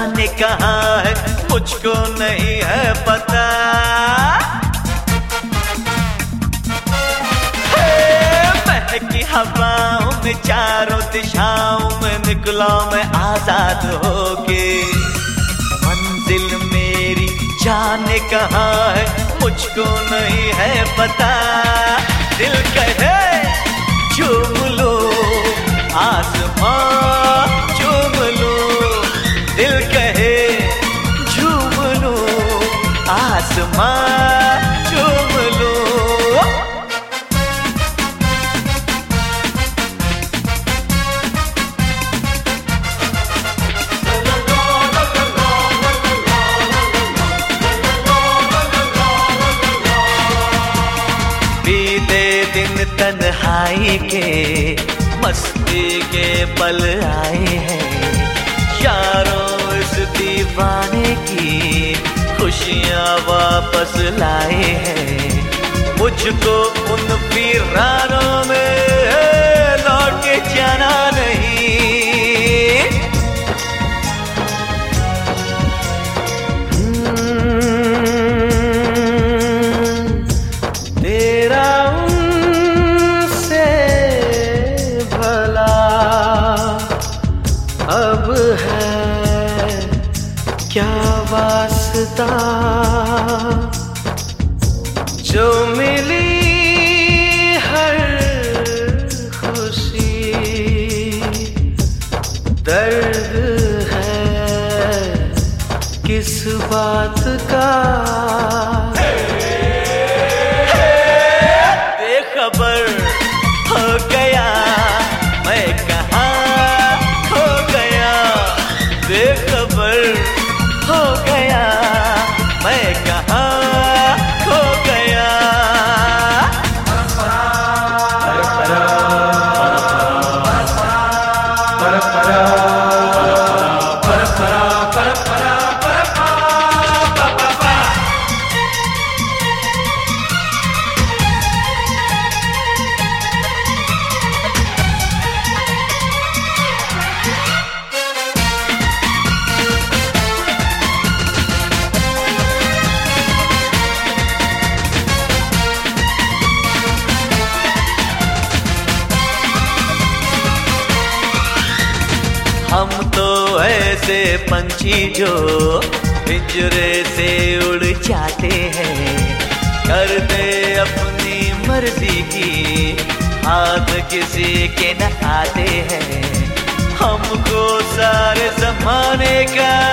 जाने कहाँ है मुझको नहीं है पता। महकी हवाओं में चारों दिशाओं में निकला मैं आजाद होके। मंजिल मेरी जाने कहाँ है मुझको नहीं है पता। दिल कहे चूम लो आसमां चूम लो, दिल कहे झूम लो आसमां चूम लो। बीते दिन तन्हाई के मस्ती के पल आए हैं, यारों इस दीवाने की खुशियाँ वापस लाए हैं। मुझको उन वीरानों में लौट के जाना नहीं। तेरा उनसे भला अब है क्या वास्ता। जो मिली हर खुशी दर्द है किस बात का। बेखबर हो गया मैं कहाँ खो गया, बेखबर हो गया मैं कहाँ खो गया। हम तो ऐसे पंछी जो पिंजरे से उड़ जाते हैं, करते अपनी मर्जी की हाथ किसी के न आते हैं। हमको सारे ज़माने का